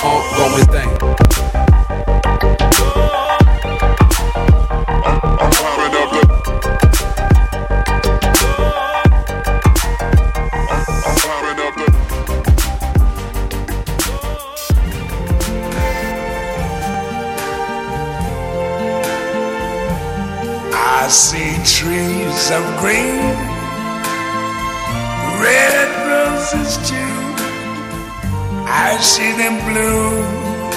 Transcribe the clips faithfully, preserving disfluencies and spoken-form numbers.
ongoing thing. I see trees of green, red roses too. I see them bloom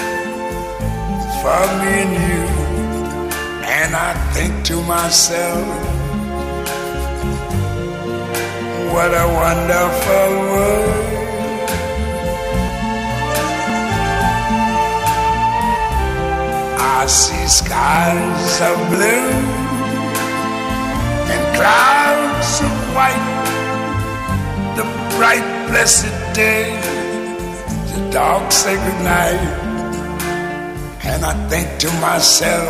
for me and you. And I think to myself, what a wonderful world. I see skies of blue and clouds of white, the bright blessed day, the dark sacred night. And I think to myself,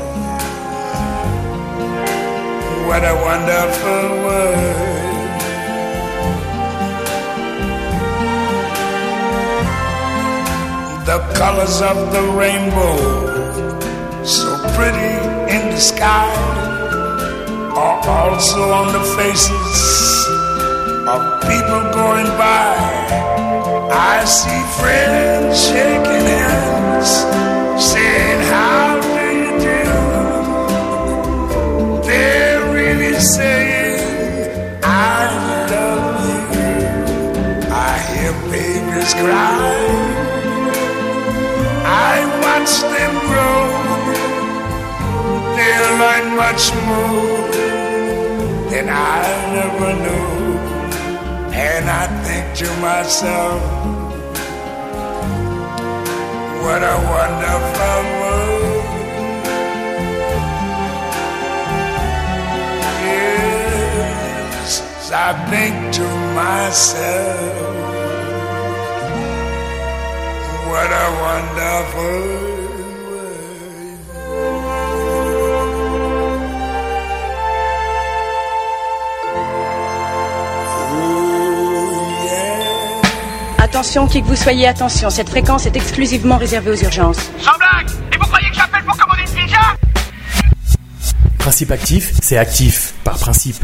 what a wonderful world. The colors of the rainbow, so pretty in the sky, are also on the faces of people going by. I see friends shaking hands, saying, how do you do? They're really saying, I love you. I hear babies cry, I watch them grow. They'll learn much more than I never knew. And I think to myself, what a wonderful world. Yes, I think to myself, what a wonderful world. Attention, qui que vous soyez, attention, cette fréquence est exclusivement réservée aux urgences. Sans blague! Et vous croyez que j'appelle pour commander une pizza? Principe actif, c'est actif, par principe.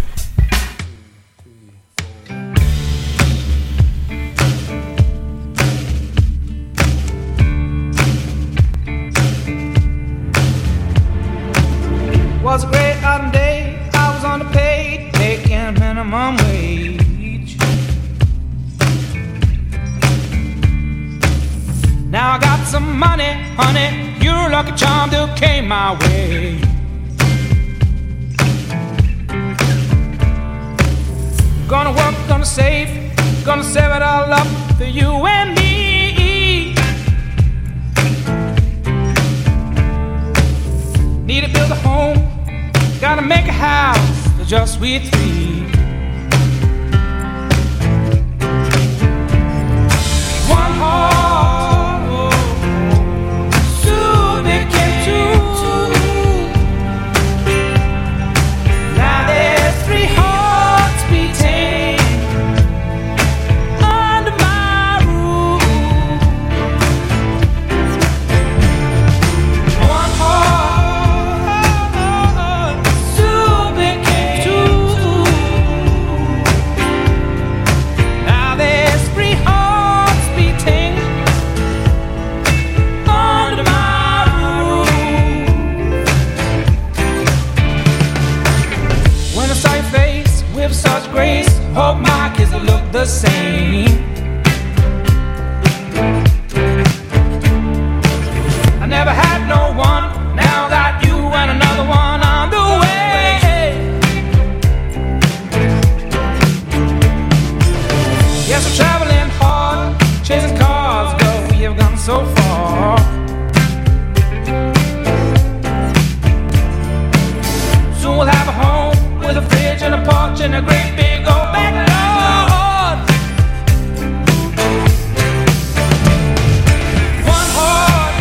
Was a great autumn day, I was on the page, making minimum wage. Now I got some money, honey, you're a lucky charm that came my way. Gonna work, gonna save, gonna save it all up for you and me. Need to build a home, gotta make a house for just we three. One heart, oh, soon became two. Now there's three hearts beating under my roof. One heart soon became two. Now there's three hearts beating under my roof. When I saw your face with such grace, hope my kids will look the same. I never had no one, now got you and another one on the way. Yes, I'm traveling hard, chasing cars, but we have gone so far. Soon we'll have a home with a fridge and a porch and a great big old backyard. One heart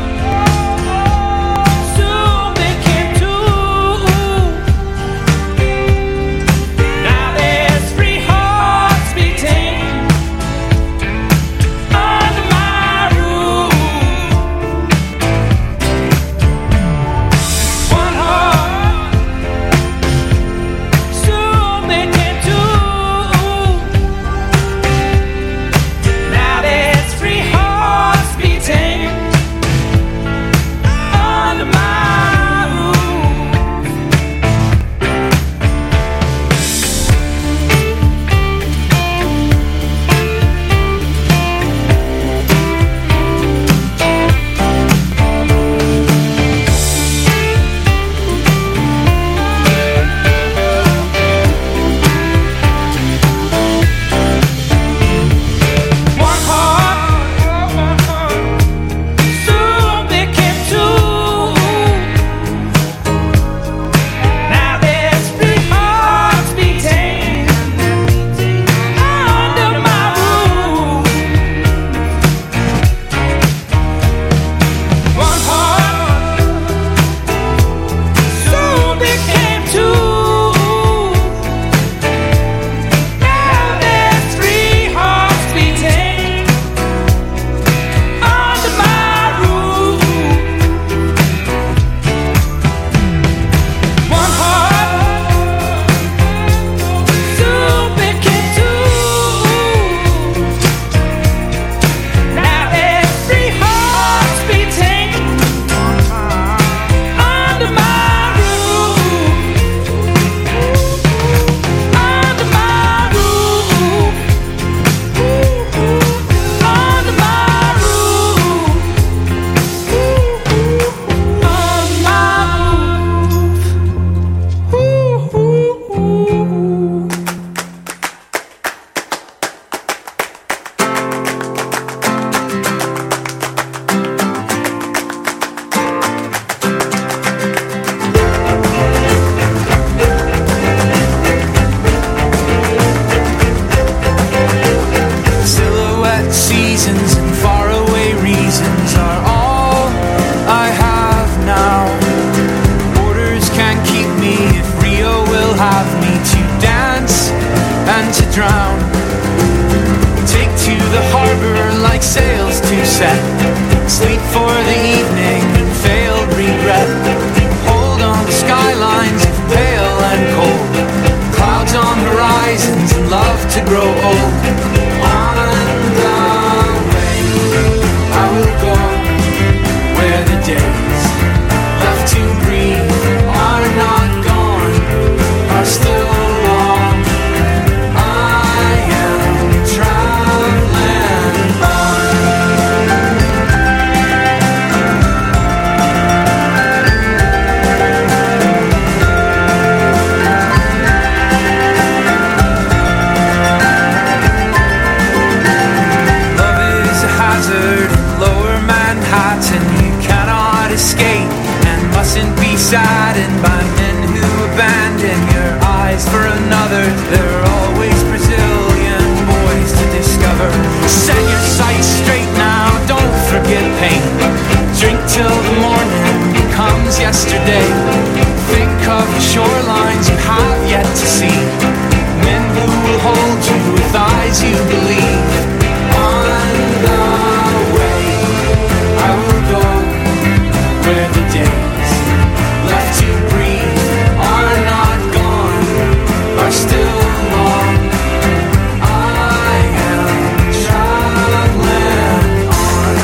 soon became two. Now there's three hearts beating under my roof. began to drown. Take to the harbor like sails to set. Sleep for the evening, failed regret. Hold on to skylines pale and cold. Clouds on horizons and love to grow old. On the way I will go where the days left to breathe are not gone, are still long. I am traveling on. Love is a hazard in lower Manhattan. You cannot escape and mustn't be saddened by men who abandon your eyes for another. There are always Brazilian boys to discover. Set your sights straight now, don't forget pain. Drink till the morning becomes yesterday. Think of the shorelines you have yet to see. Men who will hold you with eyes you believe. On the way I will go where the days left to breathe are not gone, are still long. I am traveling on.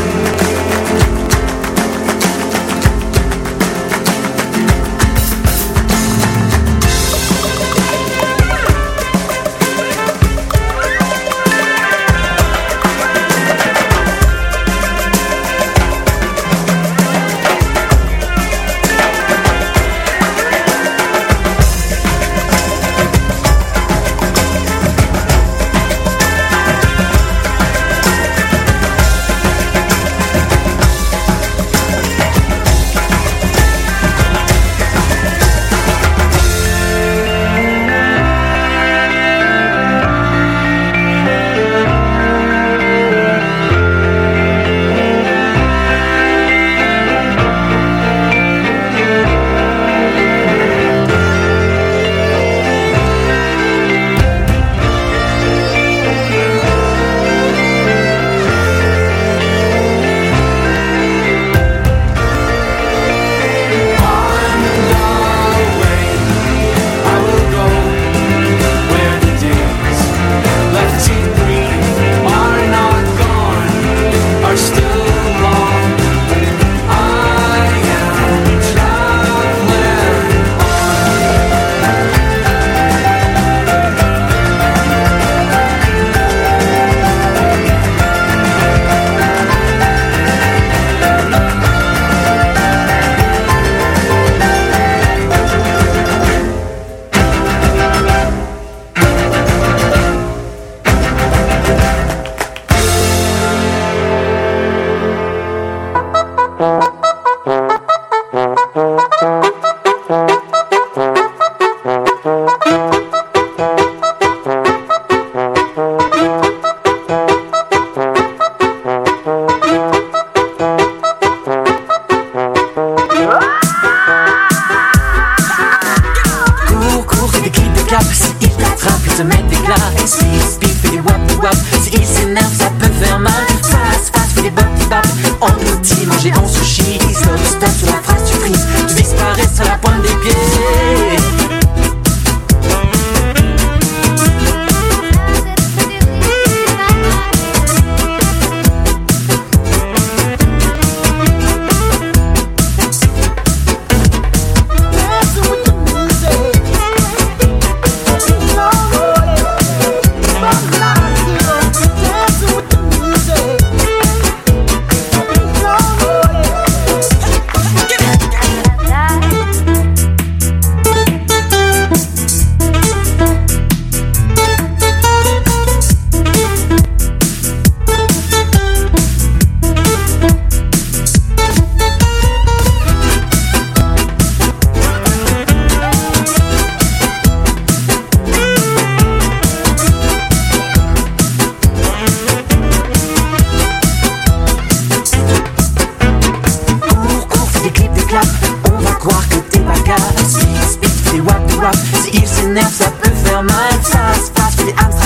rap. Si il s'énerve, ça peut faire mal. Ça se passe, fais des hamsters.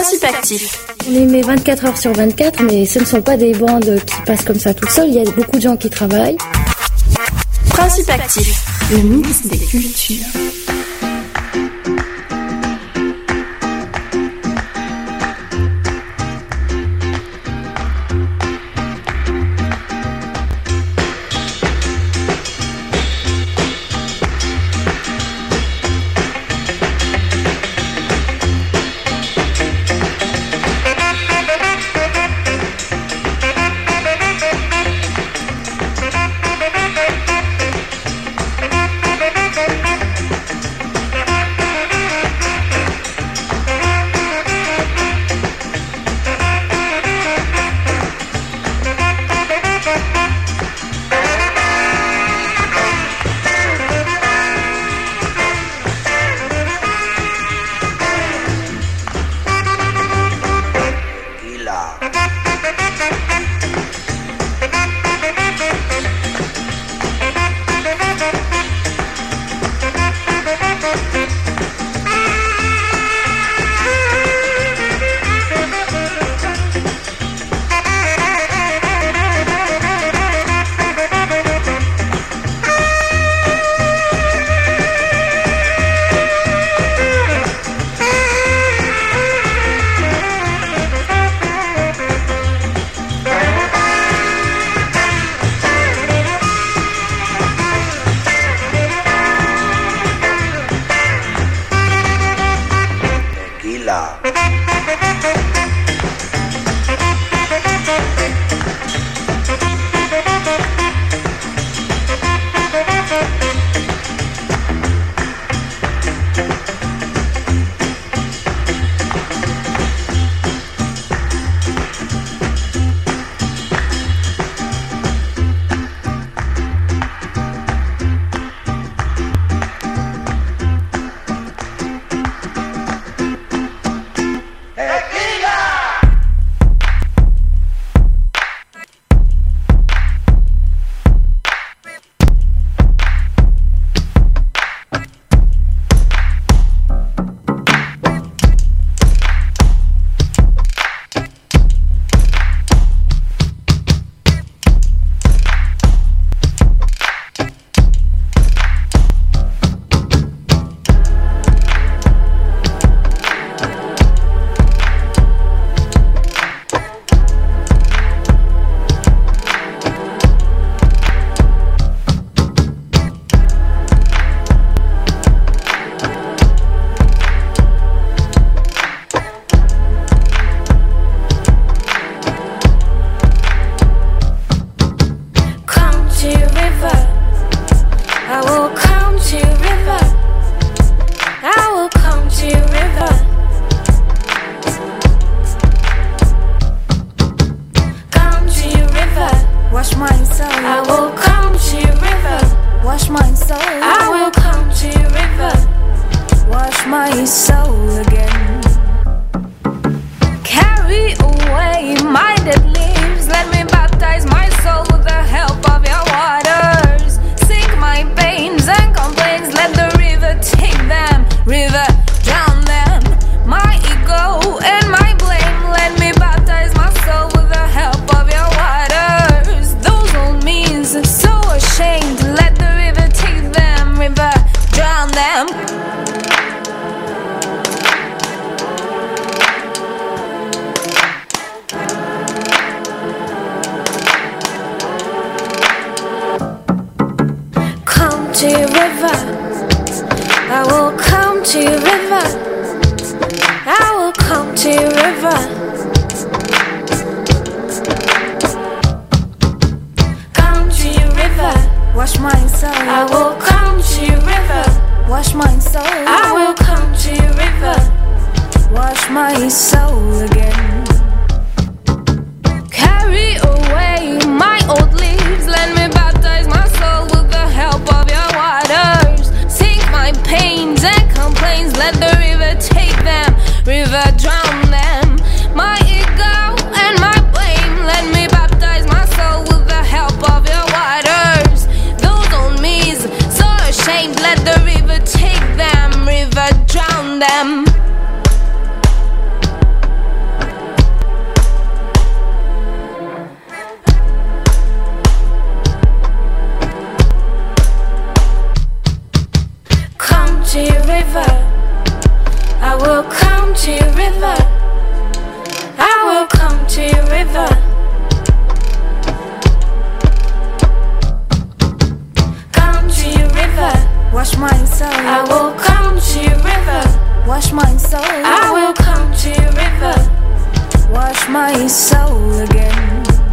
Principe actif. On émet vingt-quatre heures sur vingt-quatre, mais ce ne sont pas des bandes qui passent comme ça toutes seules. Il y a beaucoup de gens qui travaillent. Principe actif. Le mix des cultures. Let the river take them, river drown them. river. I will come to your river. Come to your river. Wash my soul. I will come to your river. Wash my soul. I will come to your river. Wash my soul again.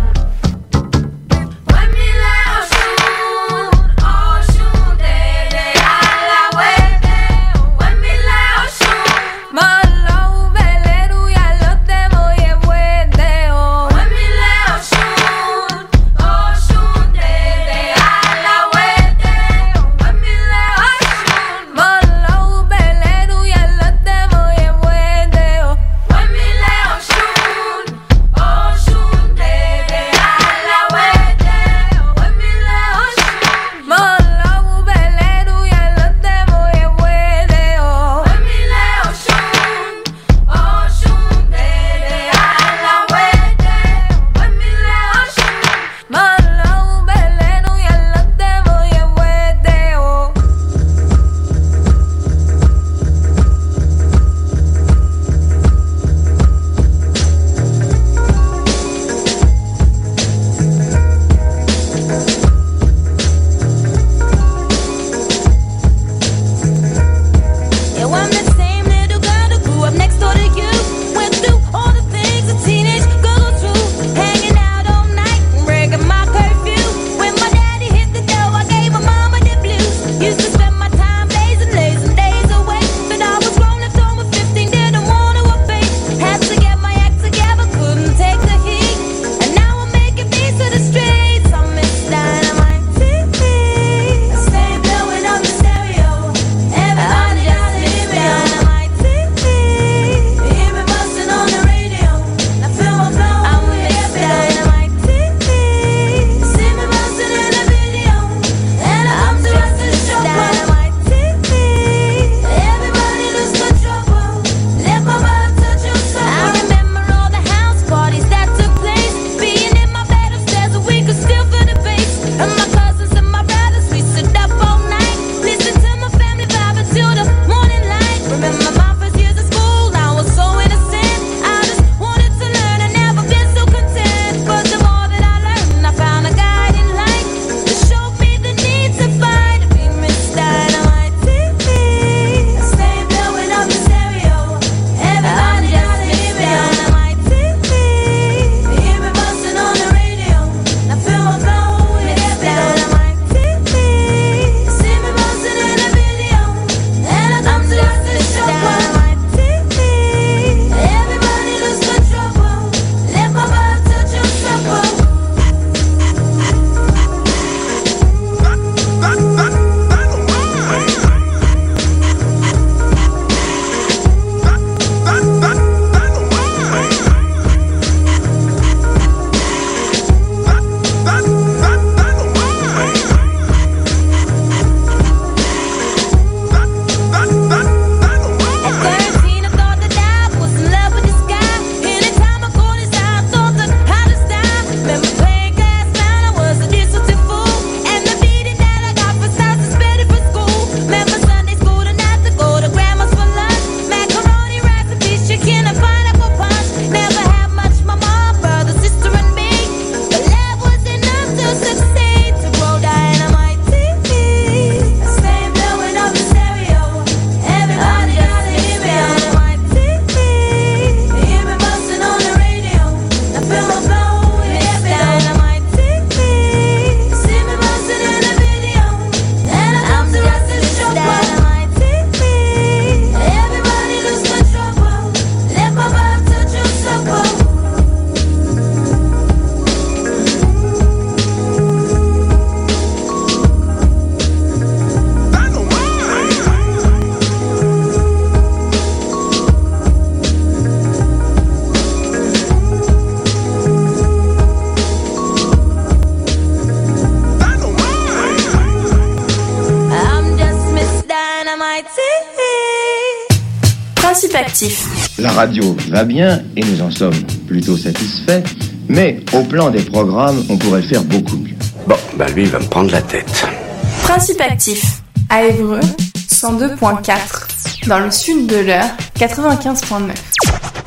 Principe actif. La radio va bien et nous en sommes plutôt satisfaits, mais au plan des programmes, on pourrait faire beaucoup mieux. Bon, bah lui, il va me prendre la tête. Principe actif. À Évreux, cent deux virgule quatre. Dans le sud de l'Eure, quatre-vingt-quinze virgule neuf.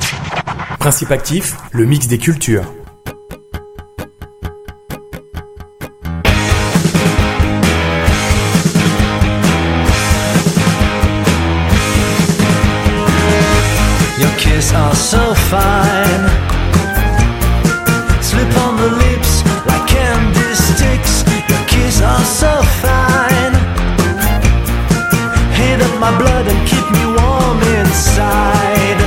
Principe actif, le mix des cultures. Your kiss are so fine. Slip on the lips like candy sticks. Your kiss are so fine. Heat up my blood and keep me warm inside.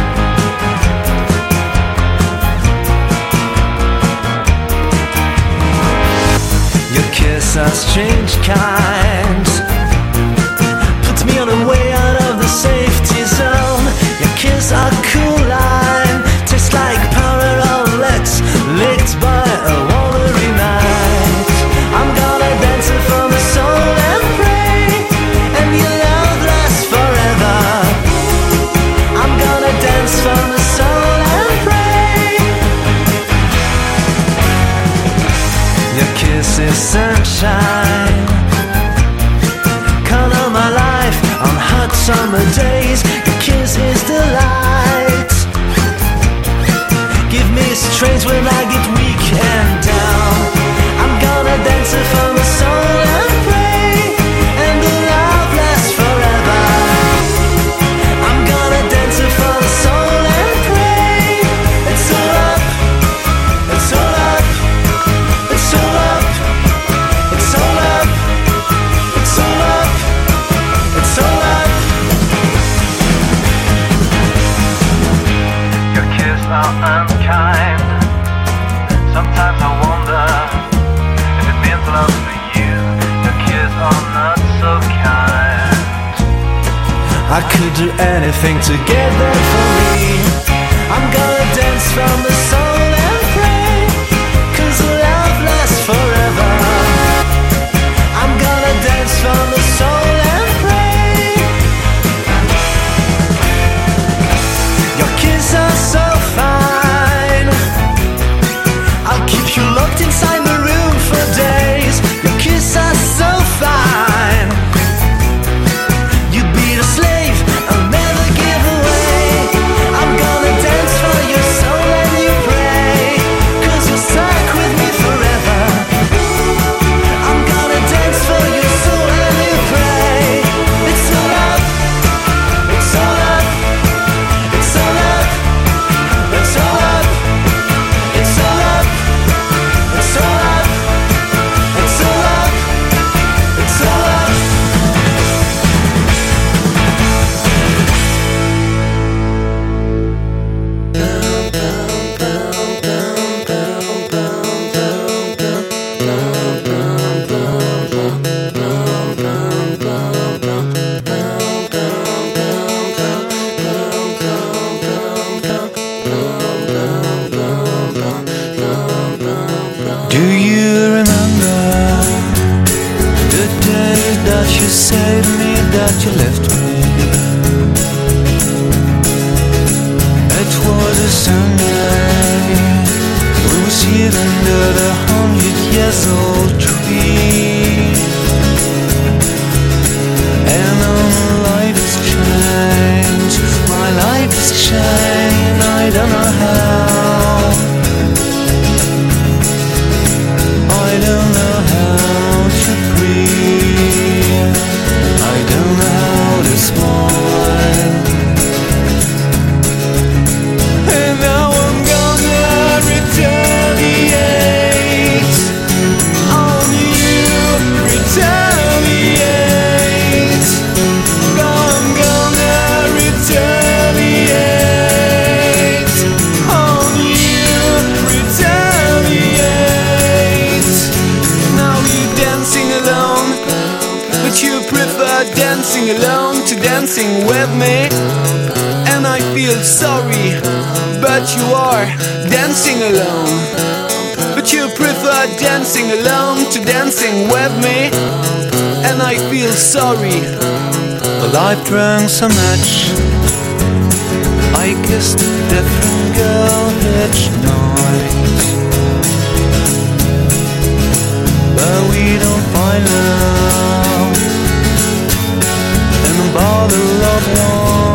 Your kiss are strange kinds. Puts me on a way out of the safety zone. Your kiss are cool line. Tastes like powder on legs, licked by a watery night. I'm gonna dance it for the soul and pray, and your love lasts forever. I'm gonna dance for the soul and pray. Your kiss is sunshine. Color my life on hot summer days. Your kiss is the light. Give me strength when I get weak and down. I'm gonna dance it for the soul and pray, and the love lasts forever. I'm gonna dance it for the soul and pray. It's all up, it's all up, it's all up, it's all up, it's all up, it's all up. Your kiss are unkind. Sometimes I wonder if it means love for you. Your kiss are not so kind. I could do anything to get that for me. I'm gonna dance from the soul and pray, 'cause love lasts forever. I'm gonna dance from the soul and pray. Your kiss are so fine. I'll keep you locked inside the room for days. Your kiss are so fine. You'd be the slave I'll never give away. I'm gonna dance for your soul and you pray, 'cause you're stuck with me forever. I'm gonna dance for your soul and you pray. It's all up, it's all up, it's all up, it's all up, it's all up, it's all up, it's all up, it's all up. Do you remember the day that you saved me, that you left me? It was a Sunday. We were sitting under the hundred years old tree, and all my life has changed. My life has changed. I don't know how. I don't know how to breathe. I don't know how to smile. And now I'm gonna retaliate on you, retaliate. I'm gonna retaliate on you, retaliate. Now you're dancing alone, but you prefer dancing alone to dancing with me. And I feel sorry, but you are dancing alone. But you prefer dancing alone to dancing with me. And I feel sorry. Well, I've drunk so much, I kissed a different girl each night. But we don't find love in a bottle of wine.